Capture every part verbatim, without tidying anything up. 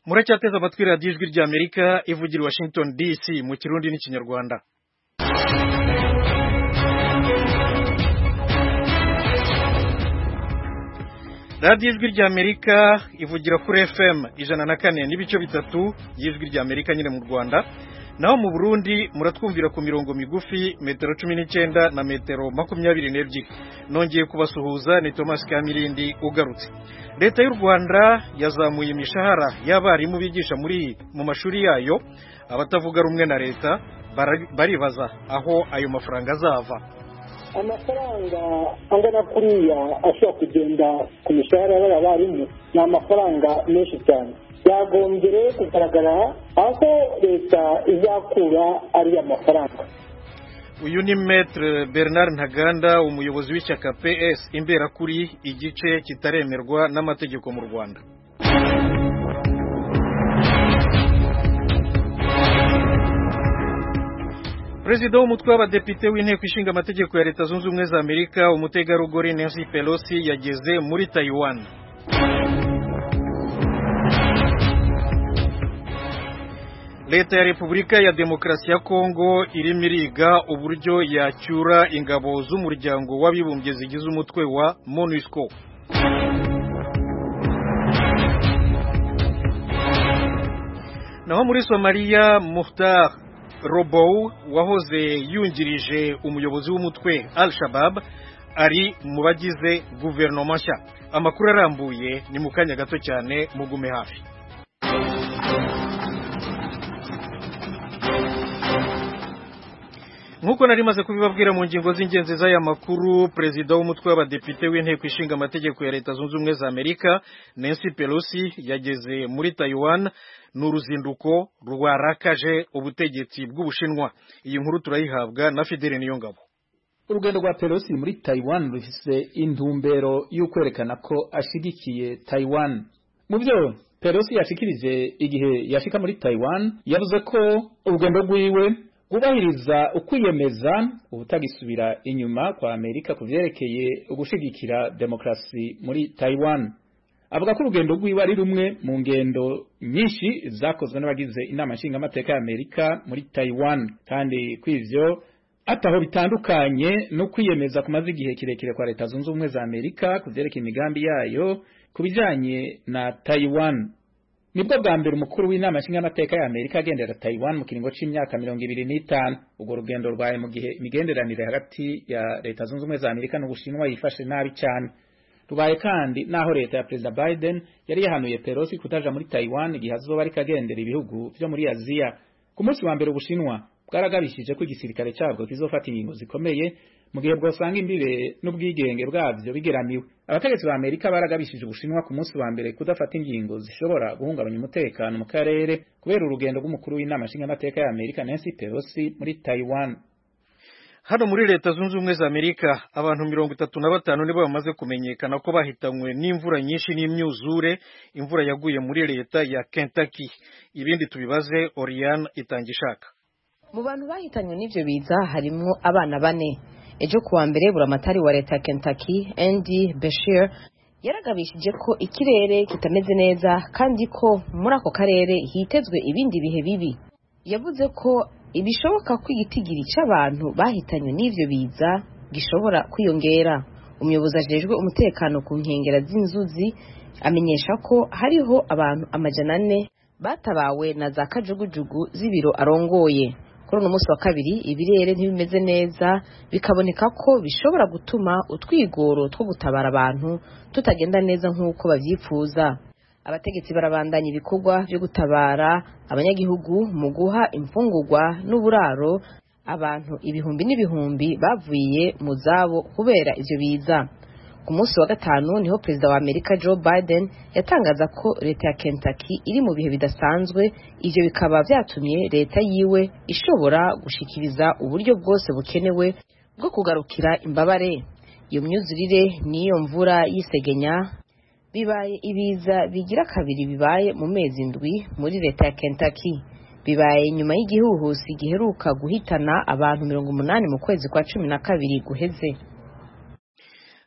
muracyateze amatwi radiyo ijwi rya Amerika ivugira i Washington D C mu Kirundi n'Ikinyarwanda. radiyo ijwi rya Amerika ivugira kuri F M ijana na kane n'ibice bitatu y'ijwi rya Amerika nyine mu Rwanda, naho mu Burundi muratwumvira ku mirongo migufi metero cumi n'icyenda na metero makumyabiri n'ebyiri. Nongeye kubasuhuza, ni Thomas Kamirindi ugarutse. Leta y'u Rwanda yazamuye imishahara y'abarimu bigisha muri mu mashuri yayo. Abatavuga rumwe na leta baribaza aho ayo mafaranga azava. Amafaranga angana kuriya ashobora kugenda ku mishahara y'abarimu ni amafaranga menshi cyane. Yagombye rero kugaragara aho leta izakura ari amafaranga. Uyu ni Maître Bernard Ntaganda, umuyobozi w'ishyaka P S Imberakuri, igice kitaremerwa n'amategeko mu Rwanda. Perezida w'umutwe w'abadepite w'inteko ishinga amategeko ya Leta Zunze Ubumwe za Amerika, umutegarugori Nancy Pelosi, yageze muri Taiwan. Leta ya Repubulika ya Demokarasi ya Kongo irimo iriga uburyo yacyura ingabo z'umuryango w'abibumbye zigize umutwe wa MONUSCO. Naho muri Somalia, Muhtar Robow wahoze yungirije umuyobozi w'umutwe Al-Shabaab ari mu bagize guverinoma nshya. Amakuru arambuye ni mu kanya gato cyane, mugume hafi. Nkuko nari maze kubibabwira mu ngingo z'ingenzi z'aya makuru, perezida w'umutwe w'abadepite w'inteko ishinga amategeko ya Leta Zunze Ubumwe za Amerika, Nancy Pelosi, yageze muri Taiwan n'uruzinduko rwarakaje ubutegetsi bw'Ubushinwa. Iyi nkuru turayihabwa na Fidele Niyongabo. Urugendo rwa Pelosi muri Taiwan rufise intumbero y'ukwerekana ko ashigikiye Taiwan. Mu byo Pelosi yashikirije igihe yashika muri Taiwan, yavuze ko urugendo rwiwe kubahiriza ukwiyemeza ubutagisubira inyuma kwa Amerika kuvyerekeye ugushigikira demokrasi muri Taiwan. Avuga ko urugendo rwiwe ari rumwe mu ngendo nyinshi zakozwe n'abagize inama nshinga amateka ya Amerika muri Taiwan, kandi kw'ivyo ataho bitandukanye no kwiyemeza kumaze igihe kirekire kwa Leta Zunze Ubumwe za Amerika kuvyerekeye imigambi yayo kubijanye na Taiwan. Nibwo bwa mbere umukuru w'inama nshinga amateka ya Amerika agendera Taiwan mu kiringo c'imyaka mirongo ibiri n'itanu. Ubwo rugendo rwaye mu gihe imigenderanire hagati ya Leta Zunze Ubumwe za Amerika n'Ubushinwa yifashe nabi cyane. Rubaye kandi naho leta ya Perezida Biden yari yahanuye Pelosi kutaja muri Taiwan igihe azoba ari kagendera ibihugu vyo muri Aziya. Ku munsi wa mbere Ubushinwa bwaragabishije ko igisirikare cyabwo kizofata ingingo zikomeye mu gihe bwosanga imbibe n'ubwigenge bwavyo bigeramiwe. Abategetsi ba Amerika baragabishije Ubushinwa ku munsi wa mbere kudafata ingingo zishobora guhungabanya umutekano mu karere kubera urugendo rw'umukuru w'inama nshinga amateka ya Amerika Nancy Pelosi muri Taiwan. Hano muri Leta Zunze Ubumwe za Amerika, abantu mirongo itatu na batanu nibo bamaze kumenyekana ko bahitanywe n'imvura nyinshi n'imyuzure, imvura yaguye muri leta ya Kentucky. Ibindi tubibaze Oriane Itangishaka. Mu bantu bahitanywe n'ivyo biza harimo abana bane. Ejo kuwa mbere buramatari wa leta ya Kentucky, Andy Beshear, yaragabishije ko ikirere kitameze neza kandi ko muri ako karere hitezwe ibindi bihe bibi. Yavuze ko ibishoboka ko igitigiri c'abantu bahitanywe n'ivyo biza gishobora kwiyongera. Umuyobozi ajejwe umutekano ku nkengera z'inzuzi amenyesha ko hariho abantu amajana ane batabawe na za kajugujugu z'ibiro arongoye. Kuri uno munsi wa kabiri ibirere ntibimeze neza, bikaboneka ko bishobora gutuma utwigoro two gutabara abantu tutagenda neza nk'uko bavyifuza. Abategetsi barabandanya ibikorwa byo gutabara abanyagihugu mu guha imfungurwa n'uburaro abantu ibihumbi n'ibihumbi bavuye mu zabo kubera ivyo biza. Ku munsi wa gatanu niho Perezida wa Amerika Joe Biden yatangaza ko leta ya Kentucky iri mu bihe bidasanzwe. Ivyo bikaba vyatumye leta yiwe ishobora gushikiriza uburyo bwose bukenewe bwo kugarukira imbabare. Iyo myuzurire n'iyo mvura y'isegenya bibaye ibiza bigira kabiri bibaye mu mezi ndwi muri leta ya Kentucky. Bibaye nyuma y'igihuhusi giheruka guhitana abantu mirongo umunani mu kwezi kwa cumi na kabiri guheze.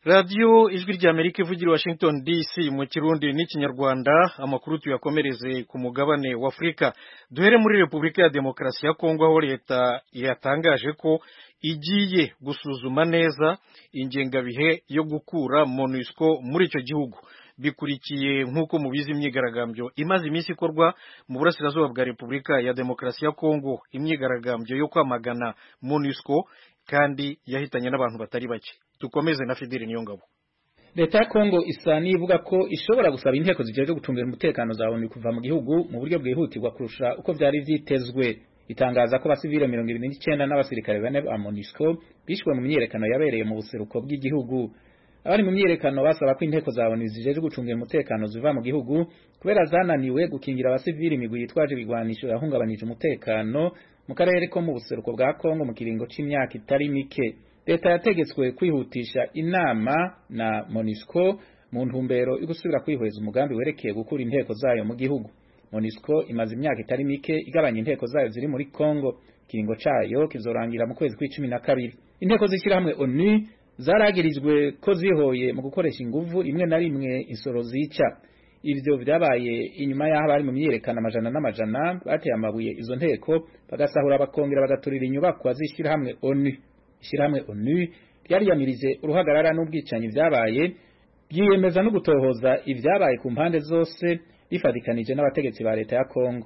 radiyo ijwi ry'Amerika ivugira Washington D C mu kirundi n'ikinyarwanda. Amakuru tuyakomereze ku mugabane wa Afurika. Duhere muri Repubulika ya Demokarasi ya Kongo, aho leta yatangaje ko igiye gusuzuma neza ingengabihe yo gukura MONUSCO muri icyo gihugu. Bikurikiye nk'uko mubizi imyigaragambyo imaze iminsi ikorwa mu burasirazuba bwa Repubulika ya Demokarasi ya Kongo, imyigaragambyo yo kwamagana MONUSCO kandi yahitanye n'abantu batari bake. Tukomeze na Fideli Niyongabo. Leta ya Kongo isa nivuga ko ishobora gusaba inteko zijeje gucungira umutekano za ONU kuva mu gihugu mu buryo bwihutirwa kurusha uko byari vyitezwe. Itangaza ko abasivile mirongo ibiri n'icenda n'abasirikare bane ba MONUSCO bishwe mu myiyerekano yabereye mu buseruko bw'igihugu. Abari mu myiyerekano basaba ko inteko za ONU zijeje gucungira umutekano ziva mu gihugu kubera zananiwe gukingira abasivile imigwi yitwaje ibigwanisho yahungabanije umutekano mu karere ko mu buseruko bwa Kongo mu kiringo c'imyaka itari mike. Leta yategetswe kwihutisha inama na MONUSCO mu ntumbero yo gusubira kwihweza umugambi werekeye gukura inteko zayo mu gihugu. MONUSCO imaze imyaka itari mike igabanya inteko zayo ziri muri Kongo. Kiringo cayo kizorangira mu kwezi kw'icumi na kabiri. Inteko zishira hamwe ONU zaragirijwe ko zihoye mu gukoresha inguvu rimwe na rimwe insoro zica. Ivyo vyabaye inyuma y'aho bari mu myiyerekana amajana n'amajana bateye amabuye izo nteko bagasahura bakongera bagaturira inyubakwa zishira hamwe ONU. Ishirahamwe ONU ryariyamirije uruhagarara n'ubwicanyi vyabaye, byiyemeza no gutohoza ivyabaye ku mpande zose bifadikanije n'abategetsi ba leta ya Kongo.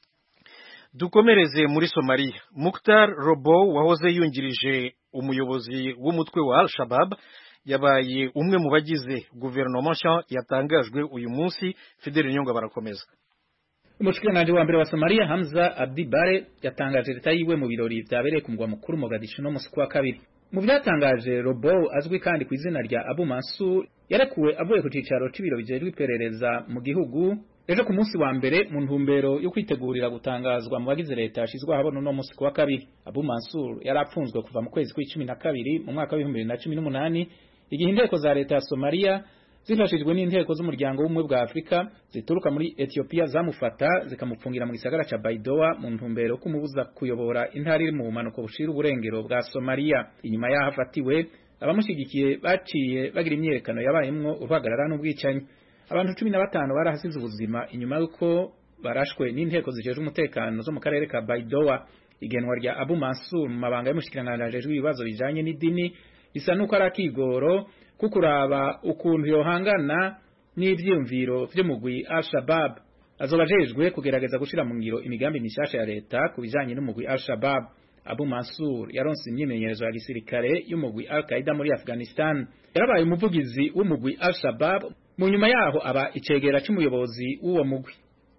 Dukomereze muri Somalia. Mukhtar Robow wahoze yungirije umuyobozi w'umutwe wa Al-Shabaab yabaye umwe mu bagize guverinoma nshya yatangajwe uyu munsi. Fidel Nyonga barakomeza. Umushikiranganje wa mbere wa Somalia Hamza Abdi Bare yatangaje leta yiwe mu birori vyabereye ku mugwa mukuru Mogadishu no musi kwa kabiri. Mu byatangaje Robow azwi kandi ku izina rya Abu Mansur yarekuwe avuye ku cicaro c'ibiro bijejwe iperereza mu gihugu ejo ku munsi wa mbere mu ntumbero yo kwitegurira gutangazwa mu bagize leta yashizwe ahabona no musi kwa kabiri. Abu Mansur yarapfunzwe kuva mu kwezi kw'icumi na kabiri mu mwaka wa bibiri na cumi n'umunani igihe inteko za leta ya Somalia zifashijwe n'inteko z'umuryango w'umwe bwa Afrika zituruka muri Ethiopia zamufata zikamupfungira mu gisagara ca Baidoa mu ntumbero kumubuza kuyobora intara iri mu bumanuko bushira uburengero bwa Somalia. Inyuma yaho afatiwe abamushigikiye baciye bagira imyerekano yabayemwo uruhagarara n'ubwicanyi. Abantu cumi na batanu barahasize ubuzima inyuma yuko barashwe n'inteko zijeje umutekano zo mu karere ka Baidoa. Igenwa rya Abu Mansur mu mabanga y'umushikiranganje w'ibibazo bijanye n'idini bisa nuko arakigoro kukuraba ukuntu yohangana n'ivyumviro vy'umugwi Al-Shabaab. Azobajejwe kugerageza gushira mu ngiro imigambi mishasha ya leta kubijanye n'umugwi Al-Shabaab. Abu Mansur yaronse imyimenyerezo ya gisirikare y'umugwi Al-Qaeda muri Afghanistan. Yarabaye umuvugizi w'umugwi Al-Shabaab, mu nyuma yaho aba icegera c'umuyobozi w'uwo mugwi.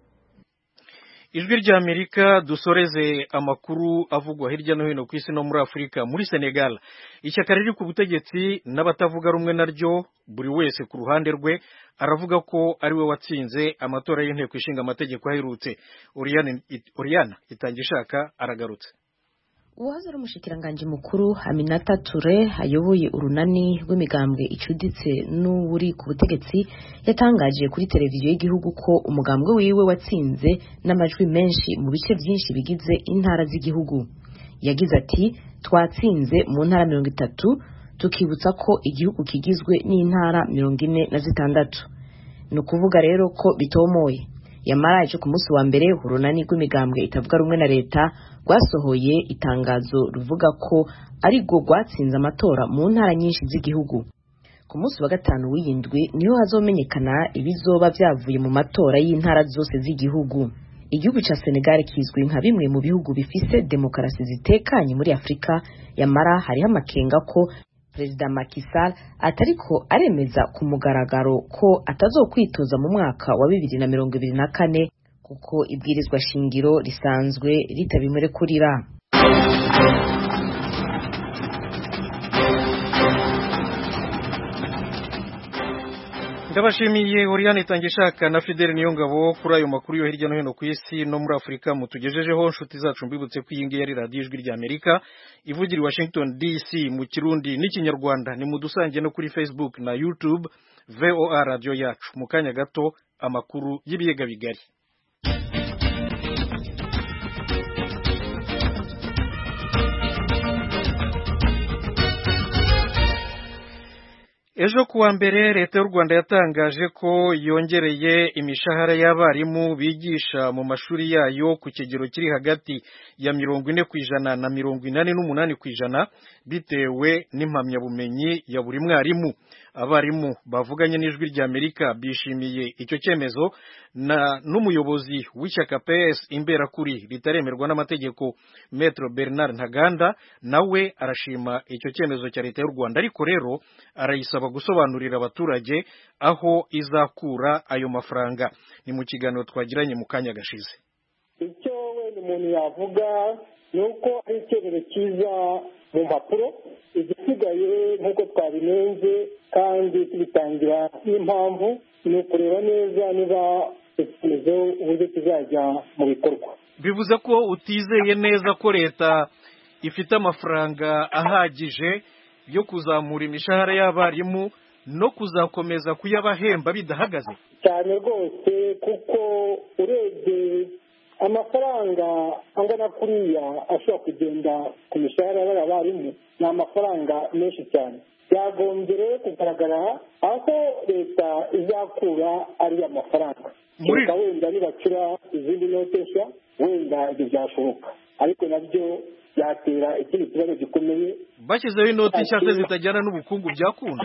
Ijwi ry'Amerika dusoreze amakuru avugwa hirya no hino ku isi no muri Afurika. Muri Senegal ishyaka riri ku butegetsi n'abatavuga rumwe naryo buri wese ku ruhande rwe aravuga ko ari we watsinze amatora y'inteko ishinga amategeko aherutse. Oriana Oriana Itangishaka aragarutse. Uwahoze ari umushikiranganje mukuru Aminata Touré ayoboye urunani rw'imigambwe icuditse n'uri ku butegetsi yatangaje kuri televiziyo y'igihugu ko umugambwe wiwe watsinze n'amajwi menshi mu bice byinshi bigize intara z'igihugu. Yagize ati twatsinze mu ntara mirongo itatu tukibutsa ko igihugu kigizwe n'intara mirongo ine na zitandatu. Ni ukuvuga rero ko bitomoye. Yamara ico ku munsi wa mbere urunani rw'imigambwe itavuga rumwe na leta rwasohoye itangazo ruvuga ko ari go rwatsinze amatora mu ntara nyinshi z'igihugu. Ku munsi wa gatanu w'iyindwi niho hazomenyekana ibizoba vyavuye mu matora y'intara zose z'igihugu. Igihugu ca Senegal kizwi nka bimwe mu bihugu bifise demokarasi zitekanye muri Afrika. Yamara hariho amakenga ko Perezida Macky Sall atariko aremeza ku mugaragaro ko atazokwitoza mu mwaka wa bibiri na mirongo ibiri na kane kuko ibwirizwa shingiro risanzwe ritabimurekurira. Ndabashimiye Oriane Itangishaka na Fidel Niyongabo kuri ayo makuru yo hirya no hino ku isi no muri Afurika mutugejejeho. Nshuti zacu mbibutse ko iyi ngiyi ari radiyo ijwi ry'Amerika ivugira i Washington D C mu Kirundi n'ikinyarwanda. Ni mudusange no kuri Facebook na YouTube V O A radio yacu. Mu kanya gato amakuru y'ibiyaga bigari. ejo kuwa mbere leta y'u Rwanda yatangaje ko yongereye imishahara y'abarimu bigisha mu mashuri yayo ku kigero kiri hagati ya mirongo ine ku ijana na mirongo inani n'umunani ku ijana bitewe n'impamyabumenyi ya buri mwarimu. Abarimu bavuganye n'ijwi ry'Amerika bishimiye icyo cyemezo na n'umuyobozi w'ishyaka P S Imberakuri ritaremerwa n'amategeko Maître Bernard Ntaganda nawe arashima icyo cyemezo cya leta y'u Rwanda, ariko rero arayisaba gusobanurira abaturage aho izakura ayo mafaranga. Ni mu kiganiro twagiranye mu kanya gashize. icyo wenda umuntu yavuga ni uko ari icyemezo cyiza mu mpapuro, igisigaye nk'uko twabinenze kandi tubitangira n'impamvu ni ukureba neza niba icyemezo uburyo kizajya mu bikorwa. Bivuze ko utizeye neza ko leta ifite amafaranga ahagije yo kuzamura imishahara y'abarimu no kuzakomeza kuyabahemba bidahagaze cyane rwose, kuko urebye amafaranga angana kuriya ashobora kugenda ku mishahara y'abarimu ni amafaranga menshi cyane. byagombye rero kugaragara aho leta izakura ariya mafaranga. reka wenda nibacura izindi note nshya wenda ibyo byashoboka, ariko nabyo byatera ikindi kibazo gikomeye. bashyizeho inoti nshya se zitajyana n'ubukungu byakunda.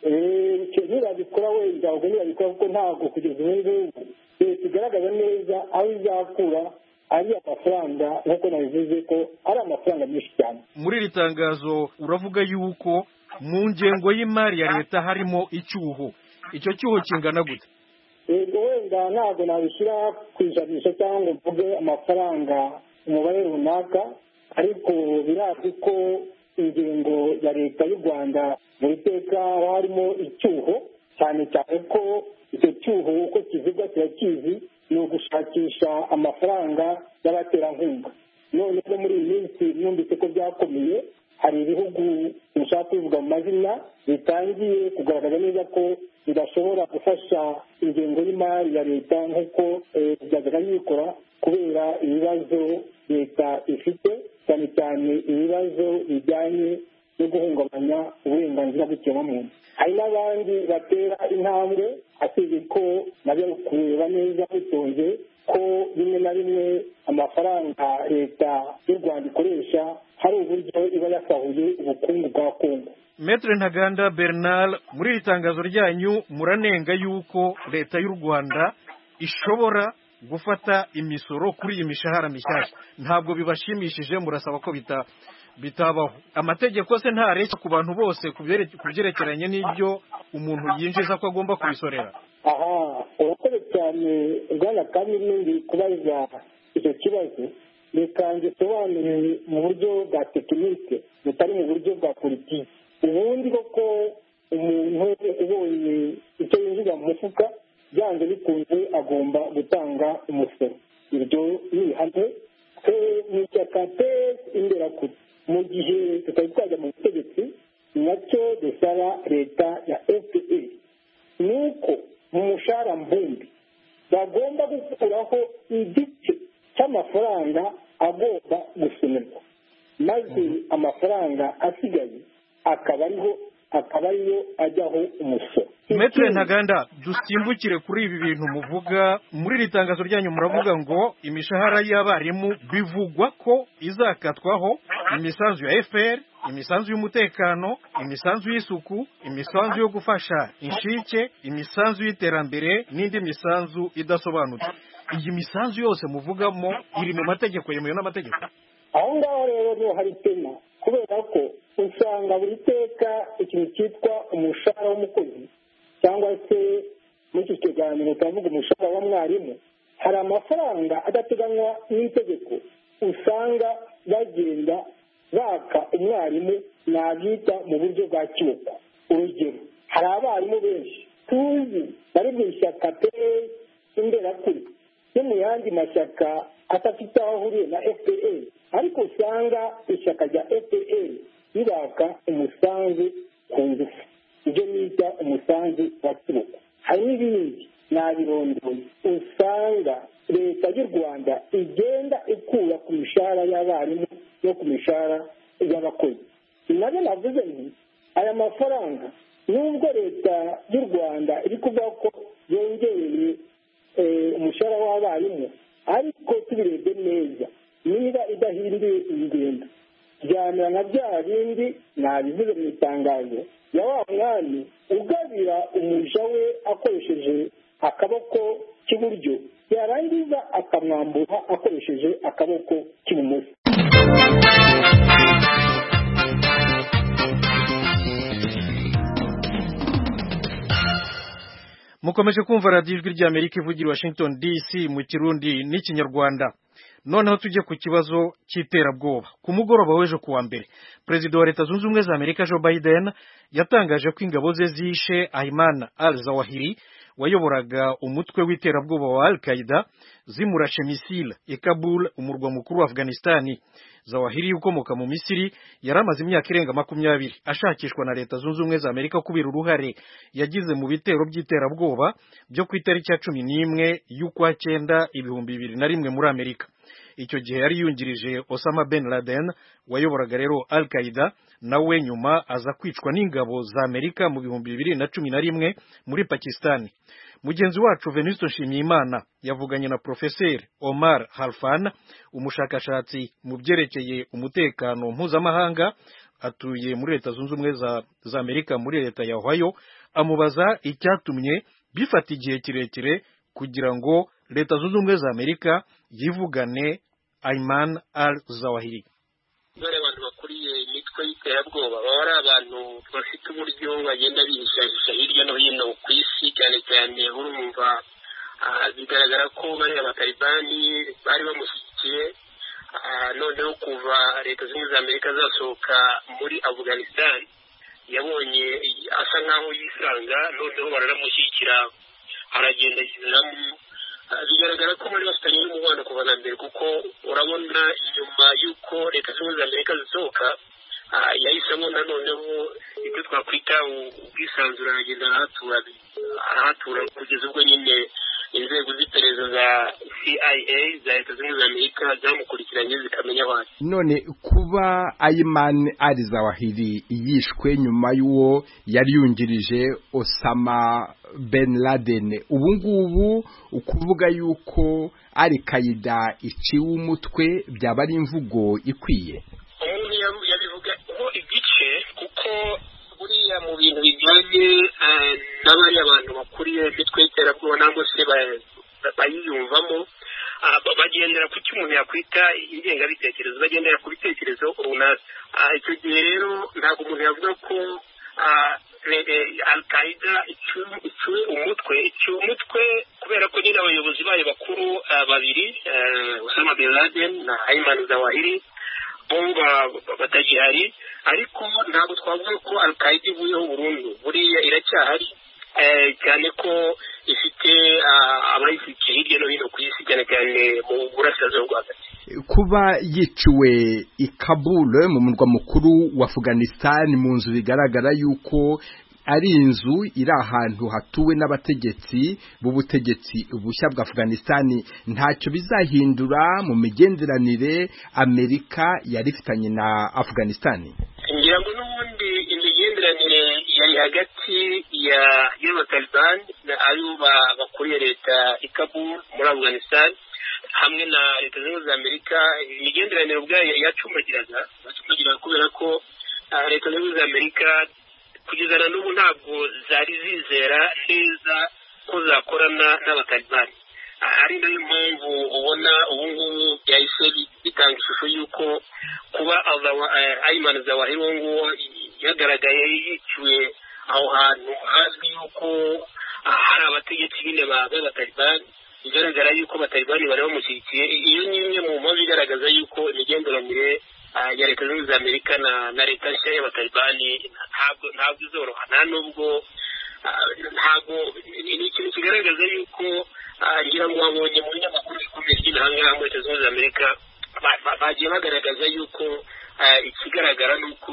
icyo ntibabikora wenda ubwo ntibabikora kuko ntabwo kugeza ubu ngubu leta igaragaza neza aho izakura ari amafaranga nk'uko nabivuze ko ari amafaranga menshi cyane. Muri iri tangazo uravuga yuko mu ngengo y'imari ya leta harimo icyuho. Icyo cyuho kingana gute? Yego wenda ntabwo nabishyira ku ijanisha cyangwa ngo mvuge amafaranga umubare runaka, ariko birazwi ko ingengo ya leta y'u Rwanda buri teka harimo icyuho, cyane cyane ko icyo cyuho uko kivugwa kirakizi ni ugushakisha amafaranga y'abaterankunga. none no muri iyi minsi numvise ko byakomeye, hari ibihugu bishaka kubivuga mu mazina bitangiye kugaragaza neza ko bidashobora gufasha ingengo y'imari ya leta nk'uko byajyaga bikora kubera ibibazo leta ifite, cyane cyane ibibazo bijyanye no guhungabanya uburenganzira bw'ikiremwamuntu. hari n'abandi batera intambwe asibye ko nabyo kureba neza bitonze ko rimwe na rimwe amafaranga leta y'u Rwanda ikoresha hari uburyo iba yasahuye ubukungu bwa Kongo. Maître Ntaganda Bernard, muri iri tangazo ryanyu muranenga yuko leta y'u Rwanda ishobora gufata imisoro kuri iyi mishahara mishyashya. Ntabwo bibashimishije, murasaba ko bita bitabaho. Amategeko se ntareshya ku bantu bose kubyerekeranye n'ibyo umuntu yinjiza ko agomba kubisorera? aha urakoze cyane bwana Kamilindi kubaza icyo kibazo. Reka ngisobanure mu buryo bwa tekinike butari mu buryo bwa politiki. ubundi koko umuntu ubonye icyo yinjiza mu mufuka byanze bikunze agomba gutanga umusoro. iryo ni ihame mu ishyaka P S Imberakuri. mu gihe tutari twajya mu butegetsi nacyo dusaba leta ya F P R ni uko mu mushahara mbumbi bagomba gukuraho igice cy'amafaranga agomba gusonerwa, maze amafaranga asigaye akaba ariho akaba ariyo ajyaho umusoro. Maître Ntaganda, dusimbukire kuri ibi bintu muvuga. Muri iri tangazo ryanyu muravuga ngo imishahara y'abarimu bivugwa ko izakatwaho imisanzu ya F P R, imisanzu y'umutekano, imisanzu y'isuku, imisanzu yo gufasha inshike, imisanzu y'iterambere n'indi misanzu idasobanutse. Iyi misanzu yose muvugamo iri mu mategeko, yemewe n'amategeko? aho ngaho rero niho hari tema, kubera ko usanga buri teka ikintu cyitwa umushahara w'umukozi cyangwa se muri iki kiganiro turavuga umushahara wa mwarimu, hari amafaranga adateganywa n'itegeko usanga bagenda baka umwarimu nabyita mu buryo bwa kiboko. urugero, hari abarimu benshi tuzi bari mu ishyaka P S Imberakuri no mu yandi mashyaka atafite aho ahuriye na F P R, ariko usanga ishyaka rya F P R ribaka umusanzu ku ngufu, ibyo bita umusanzu wa kiboko. hari n'ibindi nabirondoye usanga leta y'u Rwanda igenda ikura ku mishahara y'abarimu no ku mishahara y'abakozi. nabyo navuze nti aya mafaranga nubwo leta y'u rwanda iri kuvuga ko yongereye umushahara w'abarimu ariko tubirebye neza niba idahinduye ingendo byamera nka bya bindi nabivuze mu itangazo ya wa mwami ugabira umuja we akoresheje akaboko k'iburyo yarangiza akamwambura akoresheje akaboko k'ibumoso. mukomeje kumva radiyo ijwi ry'Amerika ivugira Washington D C mu kirundi n'ikinyarwanda. noneho tujye ku kibazo cy'iterabwoba. ku mugoroba w'ejo kuwa mbere perezida wa leta zunze ubumwe za Amerika Joe Biden yatangaje ko ingabo ze zishe Ayman al-Zawahiri wayoboraga umutwe w'iterabwoba wa Al-Qaeda zimurashe misile i Kabul umurwa mukuru wa Afghanistan. Zawahiri ukomoka mu Misiri yaramaze imyaka irenga makumyabiri ashakishwa na leta zunze ubumwe za Amerika kubera uruhare yagize mu bitero by'iterabwoba byo ku itariki ya cumi n'imwe y'ukwa cyenda ibihumbi bibiri na rimwe muri Amerika. Icyo gihe yari yungirije Osama bin Laden wayoboraga rero Al-Qaeda, nawe nyuma aza kwicwa n'ingabo za Amerika mu bihumbi bibiri na cumi na rimwe muri Pakistan. Mugenzi wacu Venuste Nshimiyimana yavuganye na Professeur Omar Halfan, umushakashatsi mu byerekeye umutekano mpuzamahanga, atuye muri leta zunze ubumwe za, za Amerika muri leta ya Ohio, amubaza icyatumye bifata igihe kirekire kugira ngo leta zunze ubumwe za Amerika yivugane Ayman al-Zawahiri. Dore abantu bakuriye imitwe y'iterabwoba baba ari abantu bafite uburyo bagenda bihishahisha hirya no hino ku isi, cyane cyane urumva bigaragara ko bari abatalibani bari bamushyigikiye. Noneho kuva leta zunze ubumwe za Amerika zasohoka muri Afghanistan yabonye asa nkaho yisanga, noneho baranamushyigikira aragenda yizeramo. Bigaragara ko bari bafitanye n'umubano kuva na mbere, kuko urabona inyuma y'uko leta zunze ubumwe za Amerika zisohoka yahisemo nanoneho ibyo twakwita ubwisanzure, aragenda arahatura arahatura kugeza ubwo nyine inzego z'iperereza za C I A za leta zunze ubumwe za Amerika zamukurikiranye zikamenya aho ari. None kuba Ayman al-Zawahiri yishwe nyuma y'uwo yari yungirije Osama bin Laden, ubu ngubu ukuvuga yuko Al-Qaeda iciwe umutwe byaba ari imvugo ikwiye? Umuntu yabivugaho igice, kuko buriya mu bintu bijyanye n'abari abantu bakuriye imitwe y'iterabwoba nangwa se bayiyumvamo, bagendera ku cyo umuntu yakwita ingengabitekerezo, bagendera ku bitekerezo runaka. Icyo gihe rero ntabwo umuntu yavuga ko Al-Qaeda iciwe umutwe iciwe umutwe kubera ko nyine abayobozi bayo bakuru babiri, Osama bin Laden na Ayman Zawahiri, bomba batagihari. Ariko ntabwo twavuga ko Al-Qaeda ivuyeho burundu, buriya iracyahari, cyane ko ifite abayifite hirya no hino ku isi, cyane cyane mu burasirazuba bwa hagati. Kuba yiciwe i Kabul mu murwa mukuru wa Afghanistan mu nzu bigaragara yuko ari inzu iri ahantu hatuwe n'abategetsi b'ubutegetsi bushya bwa Afghanistan, ntacyo bizahindura mu migenderanire Amerika yari ifitanye na Afghanistan? Ngira ngo n'ubundi imigenderanire yari hagati ya y'abatalibani aribo bakuriye leta i Kabul muri Afghanistan hamwe na leta zunze ubumwe za Amerika. Imigenderanire ubwayo yacumagiraga yacumagiraga kubera ko leta zunze ubumwe za Amerika kugeza na n'ubu ntabwo zari zizera neza ko zakorana n'abatalibani. Ari nayo mpamvu ubona ubu ngubu byahise bitanga ishusho y'uko kuba Ayman Zawahiri uwo nguwo yagaragaye yiciwe aho hantu hazwi y'uko hari abategetsi bine b'abatalibani, bigaragara y'uko abatalibani bari bamushyigikiye. Iyo ni imwe mu mpamvu igaragaza y'uko imigenderanire ya leta zunze ubumwe za Amerika na leta nshya y'abatalibani ntabwo ntabwo izoroha, nta nubwo ntabwo ni ikintu kigaragaza y'uko ngira ngo wabonye mu binyamakuru bikomeye by'intangaha muri leta zunze ubumwe za Amerika bagiye bagaragaza y'uko ikigaragara ni uko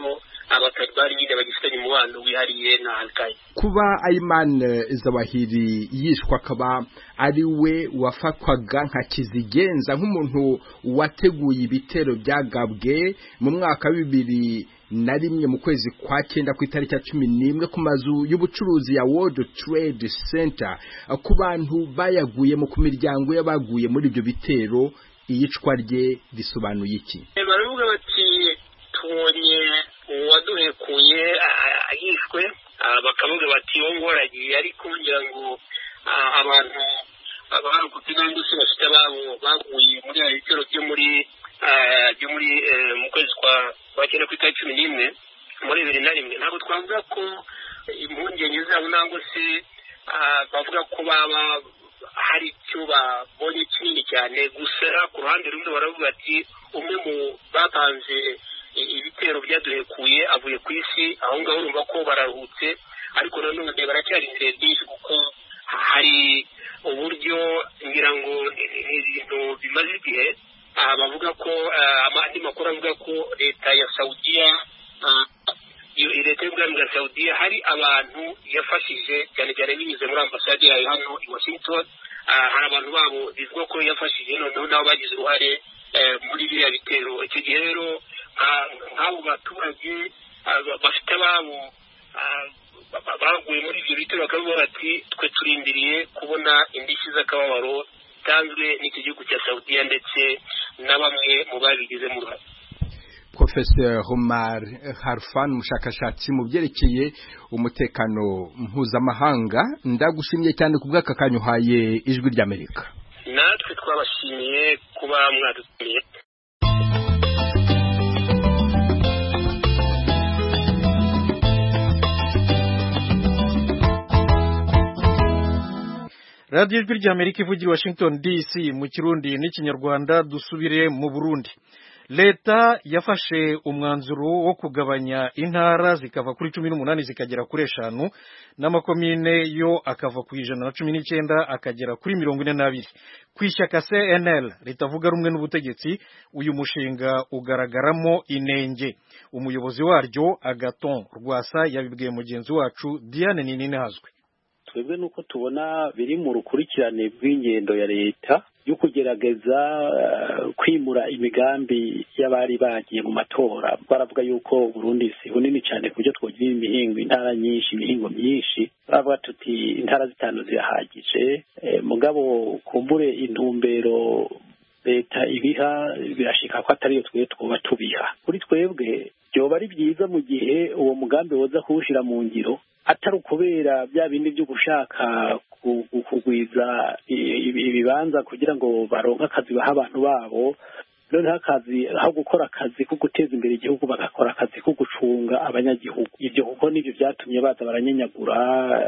abatalibani nyine bagifitanye umubano wihariye na Al-Qaeda. Kuba Ayman Zawahiri yishwa akaba ari we wafatwaga nka kizigenza nk'umuntu wateguye ibitero byagabwe mu mwaka wa bibiri na rimwe mu kwezi kwa cyenda ku itariki ya cumi n'imwe ku mazu y'ubucuruzi ya World Trade Center, ku bantu bayaguyemo, ku miryango y'abaguye muri ibyo bitero, iyicwa rye risobanuye iki? Baravuga bati tubonye uwaduhekuye yishwe, bakavuga bati wo ngoragiye, ariko ngira ngo abantu abarokotse n'andi se bafite ababo baguye muri aya bitero byo muri byo muri mu kwezi kwa cyenda ku itariki cumi n'imwe muri bibiri na rimwe. Ntabwo twavuga ko impungenge zabo nangwa se bavuga ko baba hari icyo babonye kinini cyane, gusa ku ruhande rumwe baravuga ati umwe mu bapanze ibitero byaduhekuye avuye ku isi, aho ngaho urumva ko bararuhutse, ariko nanone baracyari imbere byinshi kuko hari uburyo ngira ngo ibintu bimaze igihe bavuga ko andi makuru avuga ko leta ya Saudiya leta y'ubwami bwa Saudiya hari abantu yafashije cyane cyane binyuze muri ambasade yayo hano i Washington. Hari abantu babo bizwa ko yafashije, noneho nabo bagize uruhare muri biriya bitero. Icyo gihe rero nk'abo baturage bafite ababo baguye muri ibyo bitero bakavuga bati twe turindiriye kubona indishyi z'akababaro zitanzwe n'iki gihugu cya Saudiya ndetse na bamwe mu babigizemo uruhare. Professor Omar Harfan, umushakashatsi mu byerekeye umutekano mpuzamahanga, ndagushimiye cyane ku bw'aka kanya uhaye Ijwi ry'Amerika. Natwe twabashimiye kuba mwadutumiye. Radio Ijwi ry'Amerika ivugira Washington D C mu Kirundi n'Ikinyarwanda. Dusubire mu Burundi. Leta yafashe umwanzuro wo kugabanya intara zikava kuri cumi n'umunani zikagera kuri eshanu, n'amakomine yo akava ku ijana na cumi n'icyenda akagera kuri mirongo ine n'abiri. Ku ishyaka C N L ritavuga rumwe n'ubutegetsi, uyu mushinga ugaragaramo inenge. Umuyobozi waryo Agathon Rwasa yabibwiye mugenzi wacu Diane Nininihazwe. Twebwe nuko tubona biri mu rukurikirane rw'ingendo ya leta yo kugerageza uh, kwimura imigambi y'abari bagiye mu matora. Baravuga yuko Burundi si bunini cyane kubyo twogira imihingo intara nyinshi imihingo myinshi, baravuga tuti intara zitanu zirahagije. E, mugabo kumbure intumbero leta ibiha birashika ko atari yo twe twoba tubiha. Kuri twebwe byoba ari byiza mu gihe uwo mugambi woza kuwushira mu ngiro, atari ukubera bya bindi byo gushaka kugwiza ibibanza kugira ngo baronke akazi baha abantu babo, none akazi aho gukora akazi ko guteza imbere igihugu bagakora akazi ko gucunga abanyagihugu. Ibyo kuko nivyo byatumye baza baranyenyagura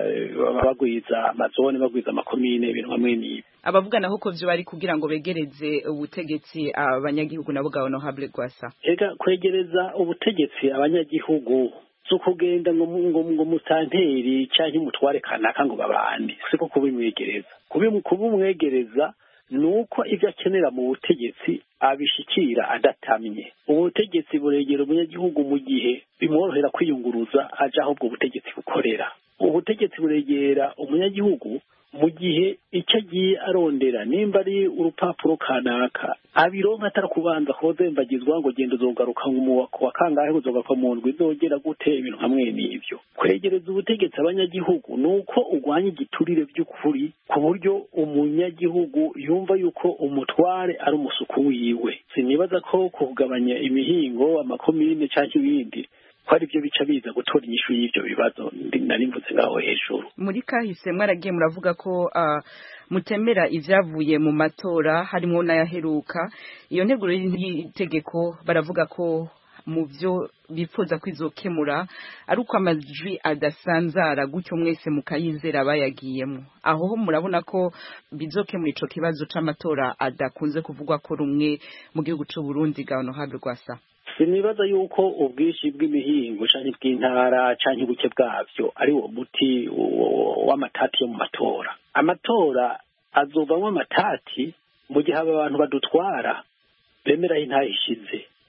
bagwiza amazone bagwiza amakomine ibintu hamwe n'ibi. Abavuga naho ko vyo bari kugira ngo begereze ubutegetsi abanyagihugu nabo gaho no Hable Gwasa. Ega kwegereza ubutegetsi abanyagihugu sukugenda ngo ngo ngo mutanteri cyangwa umutware kanaka ngo babane, siko kubimwegereza. Kubimwegereza nuko ivyo akenera mu butegetsi abishikira adatamye. Ubutegetsi buregera umunyagihugu mu gihe bimworohera kwiyunguruza aja aho ubwo butegetsi bukorera. Ubutegetsi buregera umunyagihugu mu gihe icyo agiye arondera, nimba ari urupapuro kanaka abironka atari kubanza kozembagizwa ngo genda uzogaruka mu wa kangahe uzogaruka mu ndwi izogera gute, ibintu hamwe n'ivyo. Kwegereza ubutegetsi abanyagihugu nuko ugwanya igiturire by'ukuri, ku buryo umunyagihugu yumva yuko umutware ari umusuku wiwe. Sinibaza ko kugabanya imihingo amakomine cyangwa ibindi kwari byo bica biza gutora inyishu y'ivyo bibazo nari mvutse ngaho hejuru. Muri kahise mwaragiye muravuga ko uh, mutemera ivyavuye mu matora harimo n'ayaheruka. Iyo nteguro y'itegeko baravuga ko mu byo bifuza kwizokemura ari uko amajwi adasanzara gutyo mwese mukayizera bayagiyemo. Aho murabona ko bizokemura ico kibazo c'amatora adakunze kuvugwa ko rumwe mu gihugu c'u Burundi gano Hable Gwasa. Sinibaza yuko ubwishi bw'imihingo canke bw'intara canke ubuke bwavyo ari wo muti w'amatati yo mu matora. Amatora azovamwo amatati mu gihe aba abantu badutwara bemera intara ishize.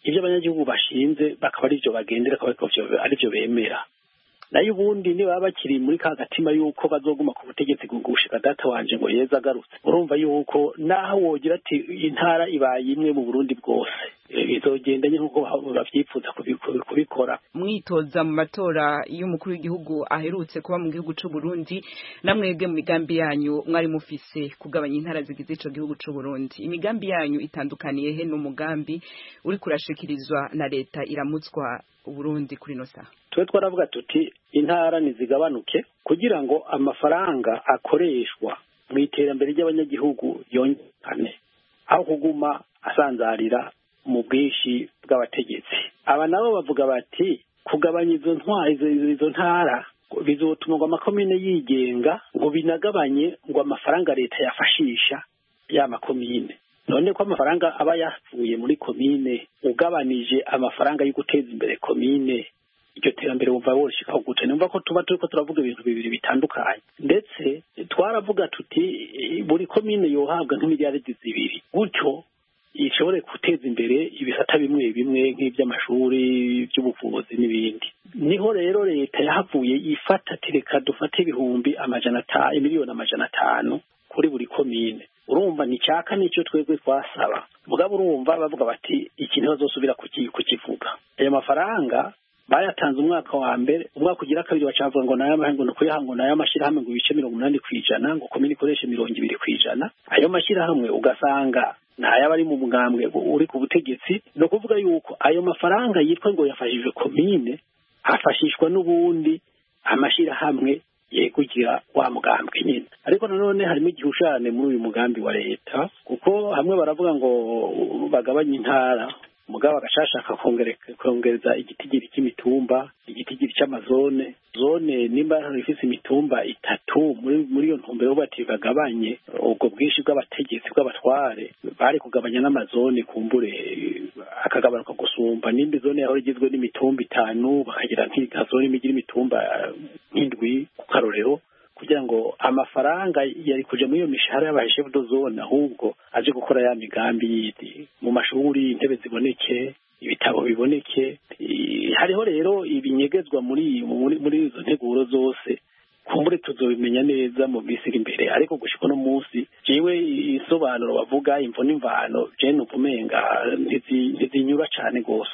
ibyo abanyagihugu bashinze bakaba ari byo bagendera ari byo bemera. nayo ubundi niba bakiri muri ka gatima yuko bazoguma ku butegetsi gushika data wanje ngo yeza agarutse, urumva yuko naho wogira ati intara ibaye imwe mu Burundi bwose bizogenda nkuko bavyifuza kubikora. Mwitoza mu matora y'umukuru w'igihugu aherutse kuba mu gihugu c'u Burundi, namwebwe mu migambi yanyu mwari mufise kugabanya intara zigize ico gihugu c'u Burundi. Imigambi yanyu itandukaniye he n'umugambi uri kurashikirizwa na leta iramutswa Uburundi kuri no saha? Twe twaravuga tuti intara nizigabanuke kugira ngo amafaranga akoreshwa mu iterambere ry'abanyagihugu yongane, aho kuguma asanzarira mu bwishi bw'abategetsi. Aba nabo bavuga bati kugabanya izo ntwari izo ntara bizotuma ngo amakomine yigenga ngo binagabanye ngo amafaranga leta yafashisha ya makomine. None ko amafaranga aba yavuye muri komine ugabanije amafaranga yo guteza imbere komine, iryo terambere wumva woshikaho gute? Numva ko tuba turiko turavuga ibintu bibiri bitandukanye. Ndetse twaravuga tuti buri komine yohabwa nk'imiliyaridi zibiri, gutyo ishobore guteza imbere ibisata bimwe bimwe nk'iby'amashuri, by'ubuvuzi n'ibindi. Niho rero leta yahavuye ifata tireka dufate ibihumbi amajana atanu miliyoni amajana atanu kuri buri komine. Urumva ni cyaka nicyo twebwe twasaba, mugabo urumva bavuga bati ikintu bazosubira kukivuga. Ayo mafaranga bayatanze umwaka wa mbere, umwaka ugira kabiri bacavuga ngo nayo amahango no kuyahango nayo amashirahamwe ngo ibice mirongo umunani kwijana ngo komine ikoreshe mirongo ibiri kwijana. Ayo mashirahamwe ugasanga nayo bari mu mugambwe uri ku butegetsi, no kuvuga yuko ayo mafaranga yitwa ngo yafashije komine afashishwa n'ubundi amashirahamwe yekugira wa mugambwe nyine. Ariko nanone harimo igihushane muri uyu mugambi wa leta, kuko hamwe baravuga ngo bagabanye intara, mugabo agashashaka kongereza igitigiri cy'imitumba, igitigiri cy'amazone. Zone nimba rifise imitumba itatu muri muri iyo ntumbero bati bagabanye ubwo bwishi bw'abategetsi bw'abatware, bari kugabanya n'amazone kumbure akagabanuka gusumba. Nimba zone yaho igizwe n'imitumba itanu bakagira nk'igazone imigira imitumba nk'indwi ku karorero, kugira ngo amafaranga yari kuja muri iyo mishahara y'abaheshe budo zone ahubwo aje gukora ya migambi yindi mu mashuri, intebe ziboneke, ibitabo biboneke. Hariho rero ibinyegezwa muri muri izo nteguro zose, kumbure tuzobimenya neza mu bisiri imbere. Ariko gushika no munsi jewe isobanuro bavuga imvo n'imvano je nukumenga ntizinyura cane gose.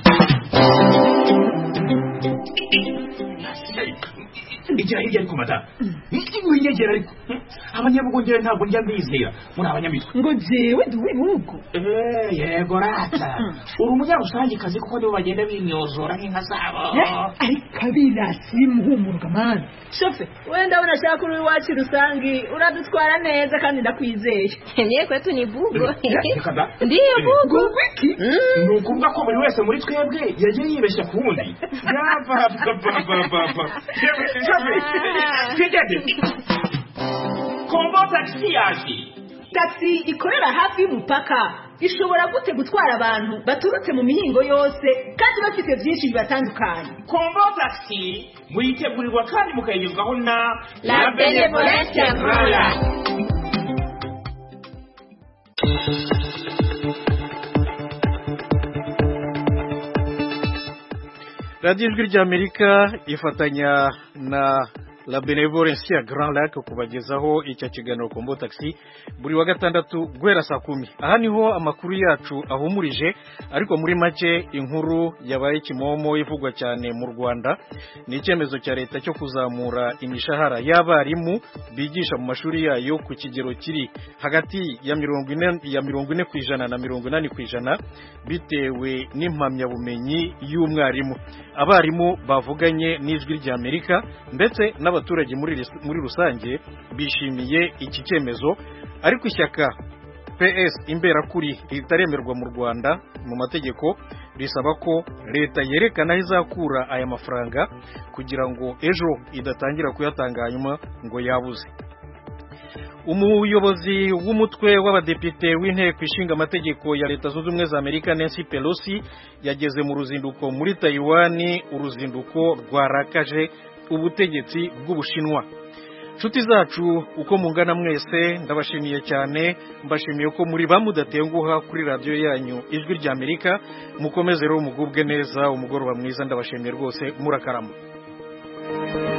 Ijya hirya ariko madamu iki winyegera ariko abanyabugongera ntabwo njya mbizera muri abanyamitwe ngo jewe duwe bugo eh yego rata uri umunyarusange kazi kuko nibo bagenda binyozora nk'inka zabo ariko abirasi muhumuruka man shofe wenda unashaka uri wacu rusangi uradutwara neza kandi ndakwizeye. Niye kwetu ni bugo ndiye bugo wiki nukuvuga ko buri wese muri twebwe yaje yibeshya kuwundi yava baba baba Kigede Kombo taxi yaje. Taxi ikorera hafi y'umupaka ishobora gute gutwara abantu baturutse mu mihingo yose kandi bafite byinshi bibatandukanye. Kombo taxi muyitegurirwa kandi mukayigezwaho na La Benevolence Royal. Radio Ijwi ry'Amerika ifatanya na La Benevolence ya Grand Lac kubagezaho icyo kiganiro Kombo Taxi buri wa gatandatu guhera saa kumi. Aha niho amakuru yacu ahumurije, ariko muri make inkuru yabaye kimomo ivugwa cyane mu Rwanda ni icyemezo cya leta cyo kuzamura imishahara y'abarimu bigisha mu mashuri yayo ku kigero kiri hagati ya mirongo ine ya mirongo ine kwijana na mirongo inani kwijana bitewe n'impamyabumenyi y'umwarimu. Abarimu bavuganye n'Ijwi ry'Amerika ndetse n'abaturage muri muri rusange bishimiye iki cyemezo, ariko ishyaka P S Imberakuri ritaremerwa mu Rwanda mu mategeko risaba ko leta yerekana aho izakura aya mafaranga kugira ngo ejo idatangira kuyatanganyuma ngo yabuze. Umuyobozi w'umutwe w'abadepite w'inteko ishinga amategeko ya Leta Zunze Ubumwe za Amerika Nancy Pelosi yageze mu ruzinduko muri Taiwan, uruzinduko rwarakaje ubutegetsi bw'Ubushinwa. nshuti zacu uko mungana mwese ndabashimiye cyane, mbashimiye ko muri bamudatenguha kuri radiyo yanyu ijwi rya Amerika. Mukomeze rero mugubwe neza, umugoroba mwiza, ndabashimiye rwose, murakarama.